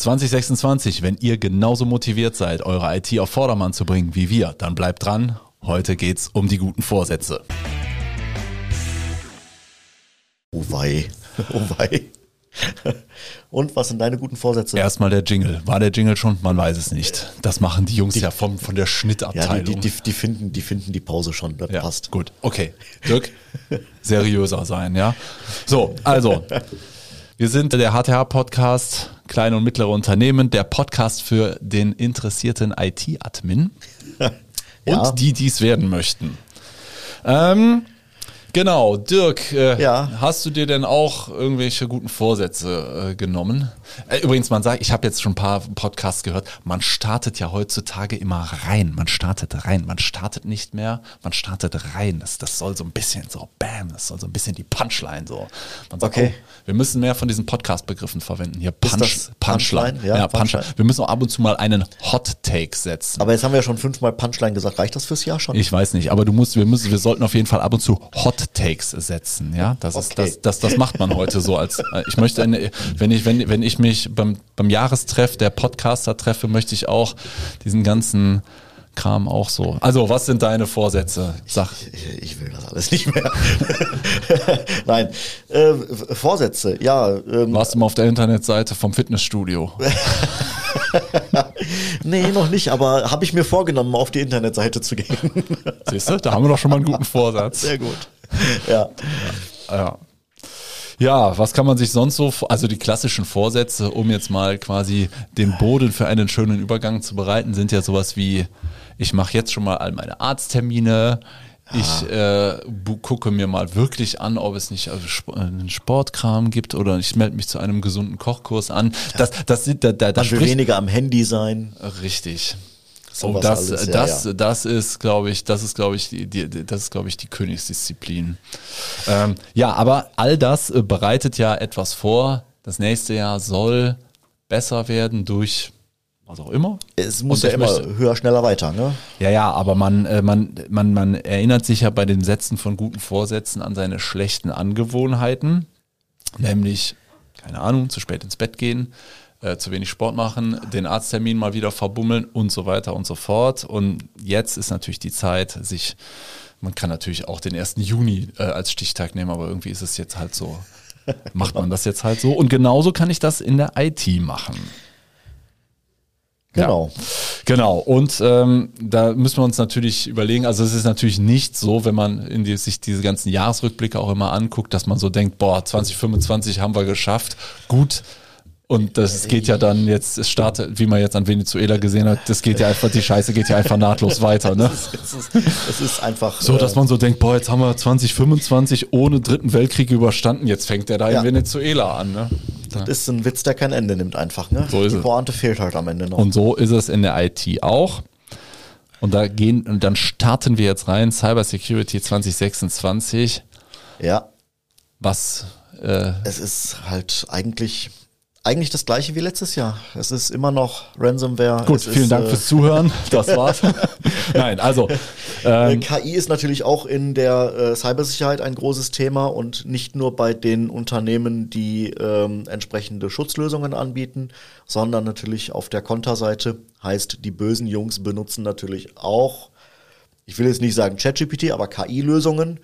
2026, wenn ihr genauso motiviert seid, eure IT auf Vordermann zu bringen wie wir, dann bleibt dran. Heute geht's um die guten Vorsätze. Oh wei, oh wei. Und was sind deine guten Vorsätze? Erstmal der Jingle. War der Jingle schon? Man weiß es nicht. Das machen die Jungs von der Schnittabteilung. Ja, die finden die Pause schon, das passt. Gut, okay. Dirk, seriöser sein, ja? So, also, wir sind der HTH-Podcast, kleine und mittlere Unternehmen, der Podcast für den interessierten IT-Admin und die dies werden möchten. Genau, Dirk, hast du dir denn auch irgendwelche guten Vorsätze genommen? Übrigens, ich habe jetzt schon ein paar Podcasts gehört, man startet ja heutzutage immer rein. Man startet nicht mehr, man startet rein. Das soll so ein bisschen so, bam, das soll so ein bisschen die Punchline so. Man sagt, okay. Wir müssen mehr von diesen Podcast-Begriffen verwenden. Hier Punchline. Ja, Punchline. Wir müssen auch ab und zu mal einen Hot-Take setzen. Aber jetzt haben wir ja schon 5-mal Punchline gesagt. Reicht das fürs Jahr schon? Ich weiß nicht, aber wir sollten auf jeden Fall ab und zu Hot-Takes setzen. Ja, das macht man heute so als, ich möchte, wenn ich mich beim Jahrestreff der Podcaster treffe, möchte ich auch diesen ganzen Kram auch so. Also, was sind deine Vorsätze? Sag. Ich will das alles nicht mehr. Nein, Vorsätze, ja. Warst du mal auf der Internetseite vom Fitnessstudio? Nee, noch nicht, aber habe ich mir vorgenommen, auf die Internetseite zu gehen. Siehst du, da haben wir doch schon mal einen guten Vorsatz. Sehr gut. Ja. Ja, was kann man sich sonst so, also die klassischen Vorsätze, um jetzt mal quasi den Boden für einen schönen Übergang zu bereiten, sind ja sowas wie, ich mache jetzt schon mal all meine Arzttermine, ich gucke mir mal wirklich an, ob es nicht einen Sportkram gibt oder ich melde mich zu einem gesunden Kochkurs an. Man will weniger am Handy sein. Richtig. So, das ist, glaube ich, die Königsdisziplin. Aber all das bereitet ja etwas vor. Das nächste Jahr soll besser werden durch was auch immer. Es muss ja immer höher, schneller, weiter, ne? Ja, aber man erinnert sich ja bei den Sätzen von guten Vorsätzen an seine schlechten Angewohnheiten, nämlich, keine Ahnung, zu spät ins Bett gehen, zu wenig Sport machen, den Arzttermin mal wieder verbummeln und so weiter und so fort. Und jetzt ist natürlich die Zeit, man kann natürlich auch den 1. Juni als Stichtag nehmen, aber irgendwie ist es jetzt halt so, macht man das jetzt halt so. Und genauso kann ich das in der IT machen. Genau. Ja, genau. Und da müssen wir uns natürlich überlegen, also es ist natürlich nicht so, wenn man sich diese ganzen Jahresrückblicke auch immer anguckt, dass man so denkt, 2025 haben wir geschafft, gut. Und das geht ja dann jetzt, es startet, wie man jetzt an Venezuela gesehen hat, die Scheiße geht ja einfach nahtlos weiter, ne? Es ist einfach so, dass man so denkt, jetzt haben wir 2025 ohne Dritten Weltkrieg überstanden, jetzt fängt der da in Venezuela an, ne? Das ist ein Witz, der kein Ende nimmt einfach, ne? So ist die Pointe fehlt halt am Ende noch. Und so ist es in der IT auch. Und dann starten wir jetzt rein, Cybersecurity 2026. Ja. Was? Es ist halt eigentlich das gleiche wie letztes Jahr. Es ist immer noch Ransomware. Gut, vielen Dank fürs Zuhören. Das war's. Nein, also KI ist natürlich auch in der Cybersicherheit ein großes Thema und nicht nur bei den Unternehmen, die entsprechende Schutzlösungen anbieten, sondern natürlich auf der Konterseite. Heißt, die bösen Jungs benutzen natürlich auch, ich will jetzt nicht sagen ChatGPT, aber KI-Lösungen,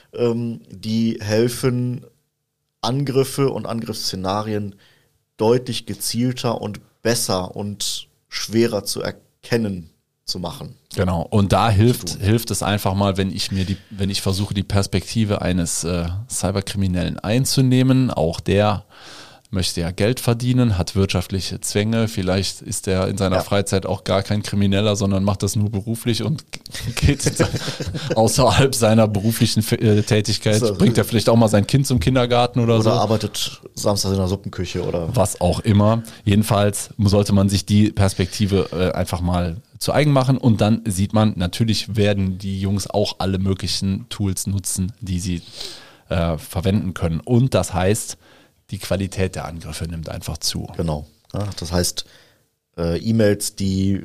die helfen, Angriffe und Angriffsszenarien deutlich gezielter und besser und schwerer zu erkennen zu machen. Genau. Und da hilft es einfach mal, wenn ich versuche, die Perspektive eines Cyberkriminellen einzunehmen. Auch der möchte ja Geld verdienen, hat wirtschaftliche Zwänge. Vielleicht ist er in seiner Freizeit auch gar kein Krimineller, sondern macht das nur beruflich und geht außerhalb seiner beruflichen Tätigkeit, bringt er vielleicht auch mal sein Kind zum Kindergarten oder so. Oder arbeitet samstags in der Suppenküche oder was auch immer. Jedenfalls sollte man sich die Perspektive einfach mal zu eigen machen und dann sieht man, natürlich werden die Jungs auch alle möglichen Tools nutzen, die sie verwenden können. Und das heißt, die Qualität der Angriffe nimmt einfach zu. Genau. Ja, das heißt, E-Mails, die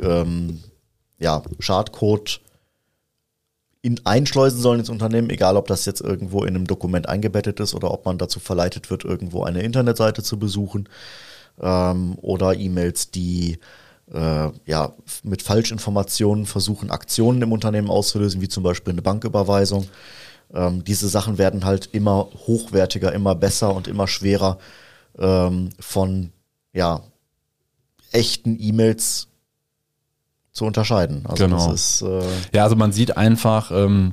Schadcode einschleusen sollen ins Unternehmen, egal ob das jetzt irgendwo in einem Dokument eingebettet ist oder ob man dazu verleitet wird, irgendwo eine Internetseite zu besuchen. oder E-Mails, die mit Falschinformationen versuchen, Aktionen im Unternehmen auszulösen, wie zum Beispiel eine Banküberweisung. Diese Sachen werden halt immer hochwertiger, immer besser und immer schwerer von echten E-Mails zu unterscheiden. Also genau. Das ist, also man sieht einfach,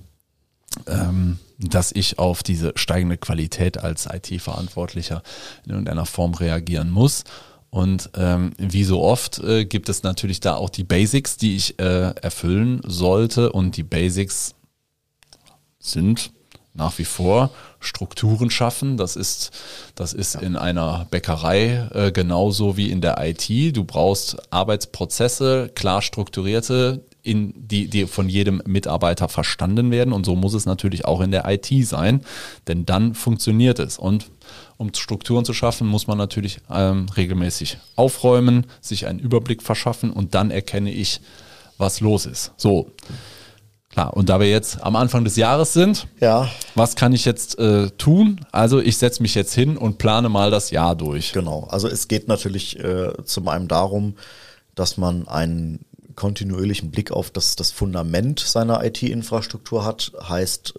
dass ich auf diese steigende Qualität als IT-Verantwortlicher in irgendeiner Form reagieren muss. Und wie so oft gibt es natürlich da auch die Basics, die ich erfüllen sollte. Und die Basics sind nach wie vor Strukturen schaffen. Das ist in einer Bäckerei genauso wie in der IT. Du brauchst Arbeitsprozesse, klar strukturierte, die von jedem Mitarbeiter verstanden werden. Und so muss es natürlich auch in der IT sein, denn dann funktioniert es. Und um Strukturen zu schaffen, muss man natürlich regelmäßig aufräumen, sich einen Überblick verschaffen und dann erkenne ich, was los ist. So, klar. Und da wir jetzt am Anfang des Jahres sind, was kann ich jetzt tun? Also ich setze mich jetzt hin und plane mal das Jahr durch. Genau. Also es geht natürlich zum einen darum, dass man einen kontinuierlichen Blick auf das Fundament seiner IT-Infrastruktur hat. Heißt,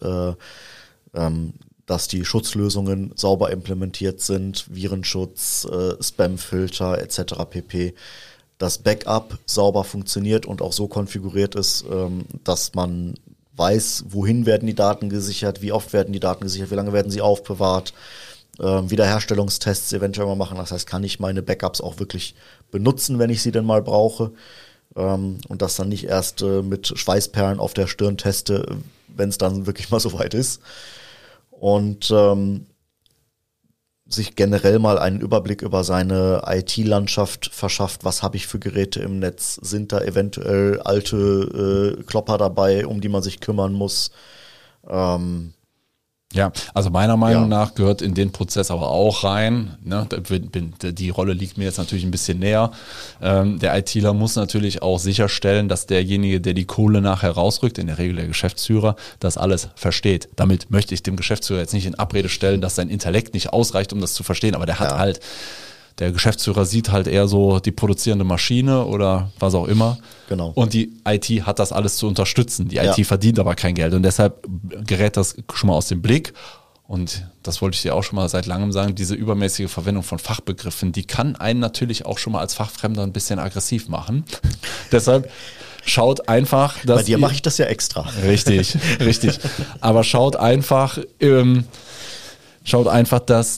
dass die Schutzlösungen sauber implementiert sind, Virenschutz, Spamfilter etc. pp. Das Backup sauber funktioniert und auch so konfiguriert ist, dass man weiß, wohin werden die Daten gesichert, wie oft werden die Daten gesichert, wie lange werden sie aufbewahrt, Wiederherstellungstests eventuell mal machen. Das heißt, kann ich meine Backups auch wirklich benutzen, wenn ich sie denn mal brauche, und das dann nicht erst mit Schweißperlen auf der Stirn teste, wenn es dann wirklich mal soweit ist. Und sich generell mal einen Überblick über seine IT-Landschaft verschafft. Was habe ich für Geräte im Netz? Sind da eventuell alte Klopper dabei, um die man sich kümmern muss? Ja, also meiner Meinung nach gehört in den Prozess aber auch rein, ne, die Rolle liegt mir jetzt natürlich ein bisschen näher, der ITler muss natürlich auch sicherstellen, dass derjenige, der die Kohle nachher rausrückt, in der Regel der Geschäftsführer, das alles versteht. Damit möchte ich dem Geschäftsführer jetzt nicht in Abrede stellen, dass sein Intellekt nicht ausreicht, um das zu verstehen, aber der hat halt, der Geschäftsführer sieht halt eher so die produzierende Maschine oder was auch immer. Genau. Und die IT hat das alles zu unterstützen. Die IT verdient aber kein Geld und deshalb gerät das schon mal aus dem Blick. Und das wollte ich dir auch schon mal seit langem sagen, diese übermäßige Verwendung von Fachbegriffen, die kann einen natürlich auch schon mal als Fachfremder ein bisschen aggressiv machen. Deshalb schaut einfach, dass... Bei dir mache ich das ja extra. Richtig. Aber schaut einfach... dass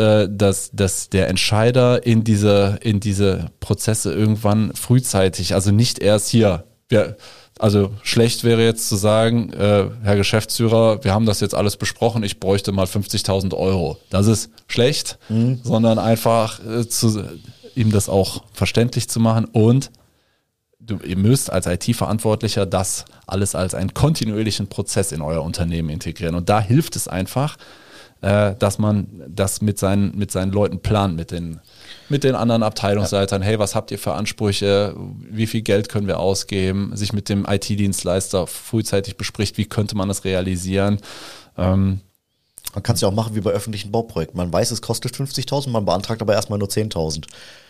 der Entscheider in diese Prozesse irgendwann frühzeitig, also nicht erst hier, also schlecht wäre jetzt zu sagen, Herr Geschäftsführer, wir haben das jetzt alles besprochen, ich bräuchte mal 50.000 Euro. Das ist schlecht, sondern einfach ihm das auch verständlich zu machen und ihr müsst als IT-Verantwortlicher das alles als einen kontinuierlichen Prozess in euer Unternehmen integrieren und da hilft es einfach, dass man das mit seinen Leuten plant, mit den anderen Abteilungsleitern. Hey, was habt ihr für Ansprüche? Wie viel Geld können wir ausgeben? Sich mit dem IT-Dienstleister frühzeitig bespricht, wie könnte man das realisieren? Man kann es ja auch machen wie bei öffentlichen Bauprojekten. Man weiß, es kostet 50.000, man beantragt aber erstmal nur 10.000.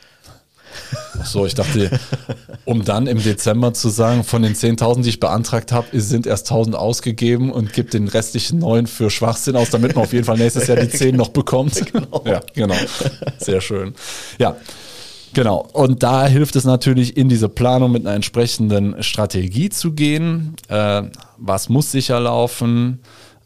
Ach so, ich dachte, um dann im Dezember zu sagen, von den 10.000, die ich beantragt habe, sind erst 1.000 ausgegeben und gibt den restlichen 9 für Schwachsinn aus, damit man auf jeden Fall nächstes Jahr die 10 noch bekommt. Genau. Ja, genau. Sehr schön. Ja, genau. Und da hilft es natürlich, in diese Planung mit einer entsprechenden Strategie zu gehen. Was muss sicher laufen?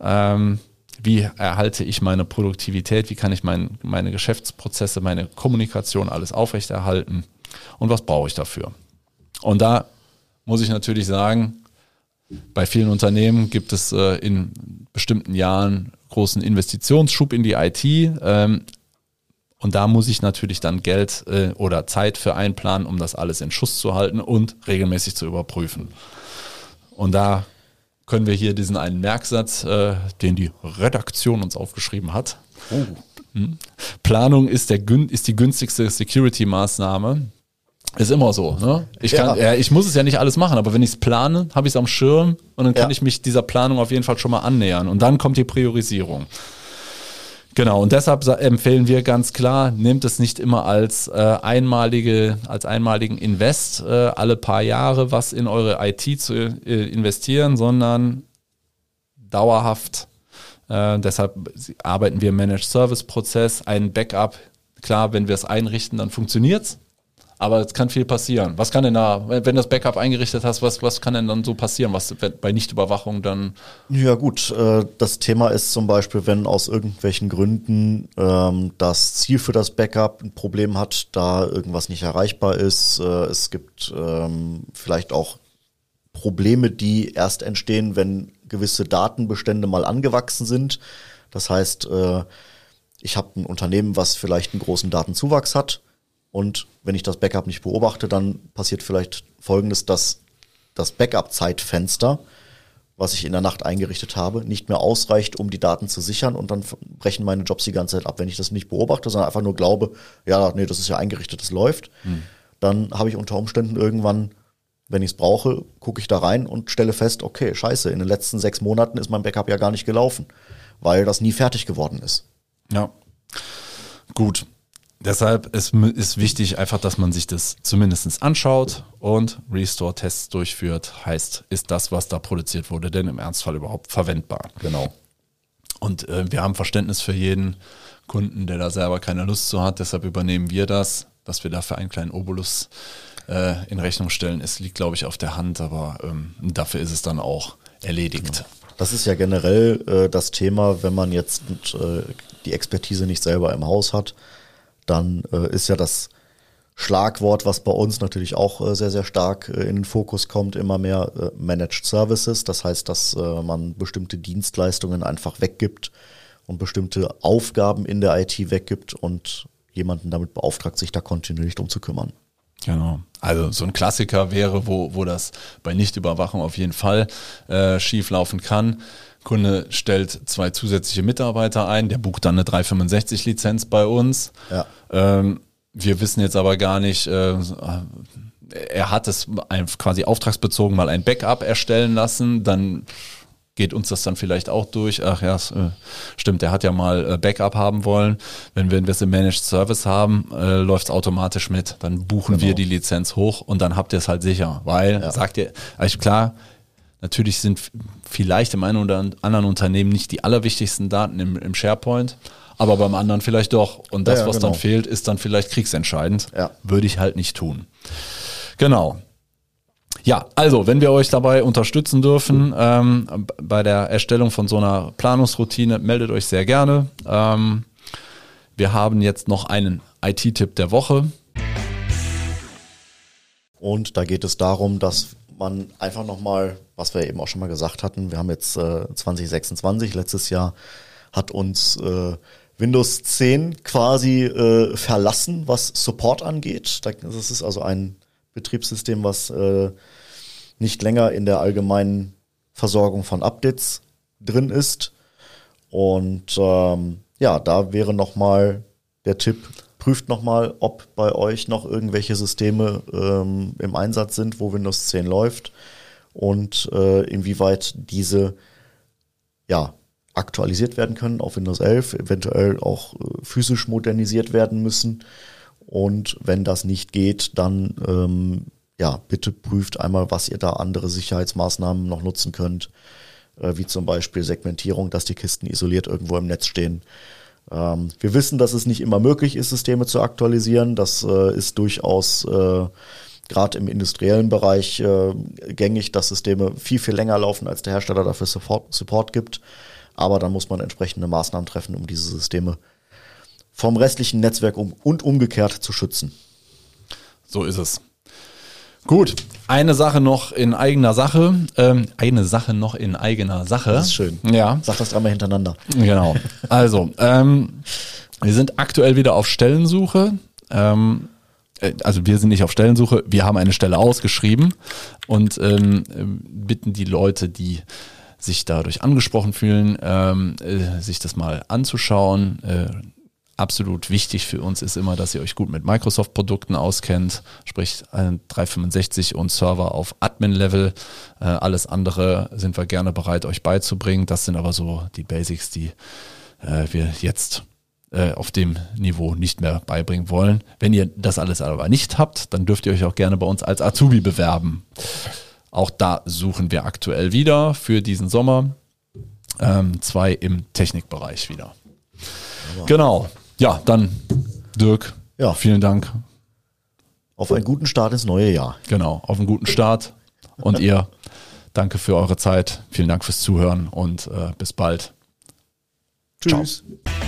Wie erhalte ich meine Produktivität? Wie kann ich meine Geschäftsprozesse, meine Kommunikation alles aufrechterhalten? Und was brauche ich dafür? Und da muss ich natürlich sagen, bei vielen Unternehmen gibt es in bestimmten Jahren großen Investitionsschub in die IT. Und da muss ich natürlich dann Geld oder Zeit für einplanen, um das alles in Schuss zu halten und regelmäßig zu überprüfen. Und da können wir hier diesen einen Merksatz, den die Redaktion uns aufgeschrieben hat. Planung ist die günstigste Security-Maßnahme. Ist immer so, ne? Ich muss es ja nicht alles machen, aber wenn ich es plane, habe ich es am Schirm und dann kann ich mich dieser Planung auf jeden Fall schon mal annähern. Und dann kommt die Priorisierung. Genau, und deshalb empfehlen wir ganz klar, nehmt es nicht immer als einmaligen Invest, alle paar Jahre was in eure IT zu investieren, sondern dauerhaft. Deshalb arbeiten wir im Managed Service Prozess, ein Backup. Klar, wenn wir es einrichten, dann funktioniert's. Aber es kann viel passieren. Was kann denn da, wenn du das Backup eingerichtet hast, was kann denn dann so passieren, was bei Nichtüberwachung dann? Ja gut, das Thema ist zum Beispiel, wenn aus irgendwelchen Gründen das Ziel für das Backup ein Problem hat, da irgendwas nicht erreichbar ist. Es gibt vielleicht auch Probleme, die erst entstehen, wenn gewisse Datenbestände mal angewachsen sind. Das heißt, ich habe ein Unternehmen, was vielleicht einen großen Datenzuwachs hat. Und wenn ich das Backup nicht beobachte, dann passiert vielleicht Folgendes, dass das Backup-Zeitfenster, was ich in der Nacht eingerichtet habe, nicht mehr ausreicht, um die Daten zu sichern und dann brechen meine Jobs die ganze Zeit ab. Wenn ich das nicht beobachte, sondern einfach nur glaube, ja, nee, das ist ja eingerichtet, das läuft, dann habe ich unter Umständen irgendwann, wenn ich es brauche, gucke ich da rein und stelle fest, okay, scheiße, in den letzten 6 Monaten ist mein Backup ja gar nicht gelaufen, weil das nie fertig geworden ist. Ja, gut. Deshalb ist wichtig einfach, dass man sich das zumindest anschaut und Restore-Tests durchführt. Heißt, ist das, was da produziert wurde, denn im Ernstfall überhaupt verwendbar? Genau. Und wir haben Verständnis für jeden Kunden, der da selber keine Lust zu hat. Deshalb übernehmen wir das, dass wir dafür einen kleinen Obolus in Rechnung stellen. Es liegt, glaube ich, auf der Hand, aber dafür ist es dann auch erledigt. Genau. Das ist ja generell das Thema, wenn man jetzt die Expertise nicht selber im Haus hat, dann ist ja das Schlagwort, was bei uns natürlich auch sehr, sehr stark in den Fokus kommt, immer mehr Managed Services. Das heißt, dass man bestimmte Dienstleistungen einfach weggibt und bestimmte Aufgaben in der IT weggibt und jemanden damit beauftragt, sich da kontinuierlich drum zu kümmern. Genau. Also so ein Klassiker wäre, wo das bei Nichtüberwachung auf jeden Fall schief laufen kann. Kunde stellt 2 zusätzliche Mitarbeiter ein, der bucht dann eine 365-Lizenz bei uns. Ja. Wir wissen jetzt aber gar nicht, er hat es quasi auftragsbezogen mal ein Backup erstellen lassen, dann geht uns das dann vielleicht auch durch. Ach ja, stimmt, der hat ja mal Backup haben wollen. Wenn wir es im Managed Service haben, läuft es automatisch mit. Dann buchen wir die Lizenz hoch und dann habt ihr es halt sicher. Weil, sagt ihr, also klar, natürlich sind vielleicht im einen oder anderen Unternehmen nicht die allerwichtigsten Daten im SharePoint, aber beim anderen vielleicht doch. Und das, was dann fehlt, ist dann vielleicht kriegsentscheidend. Ja. Würde ich halt nicht tun. Genau. Ja, also, wenn wir euch dabei unterstützen dürfen bei der Erstellung von so einer Planungsroutine, meldet euch sehr gerne. Wir haben jetzt noch einen IT-Tipp der Woche. Und da geht es darum, dass man einfach nochmal, was wir eben auch schon mal gesagt hatten, wir haben jetzt 2026, letztes Jahr hat uns Windows 10 quasi verlassen, was Support angeht. Das ist also ein Betriebssystem, was nicht länger in der allgemeinen Versorgung von Updates drin ist. Und da wäre nochmal der Tipp, prüft nochmal, ob bei euch noch irgendwelche Systeme im Einsatz sind, wo Windows 10 läuft und inwieweit diese aktualisiert werden können auf Windows 11, eventuell auch physisch modernisiert werden müssen. Und wenn das nicht geht, dann bitte prüft einmal, was ihr da andere Sicherheitsmaßnahmen noch nutzen könnt, wie zum Beispiel Segmentierung, dass die Kisten isoliert irgendwo im Netz stehen. Wir wissen, dass es nicht immer möglich ist, Systeme zu aktualisieren. Das ist durchaus gerade im industriellen Bereich gängig, dass Systeme viel, viel länger laufen, als der Hersteller dafür Support gibt. Aber dann muss man entsprechende Maßnahmen treffen, um diese Systeme vom restlichen Netzwerk und umgekehrt zu schützen. So ist es. Gut, eine Sache noch in eigener Sache. Das ist schön. Ja. Sag das dreimal hintereinander. Genau. Also, wir sind aktuell wieder auf Stellensuche. Also wir sind nicht auf Stellensuche, wir haben eine Stelle ausgeschrieben und bitten die Leute, die sich dadurch angesprochen fühlen, sich das mal anzuschauen. Absolut wichtig für uns ist immer, dass ihr euch gut mit Microsoft-Produkten auskennt, sprich 365 und Server auf Admin-Level. Alles andere sind wir gerne bereit, euch beizubringen. Das sind aber so die Basics, die wir jetzt auf dem Niveau nicht mehr beibringen wollen. Wenn ihr das alles aber nicht habt, dann dürft ihr euch auch gerne bei uns als Azubi bewerben. Auch da suchen wir aktuell wieder für diesen Sommer 2 im Technikbereich wieder. Ja. Genau. Ja, dann Dirk, vielen Dank. Auf einen guten Start ins neue Jahr. Genau, auf einen guten Start. Und ihr, danke für eure Zeit. Vielen Dank fürs Zuhören und bis bald. Tschüss. Ciao.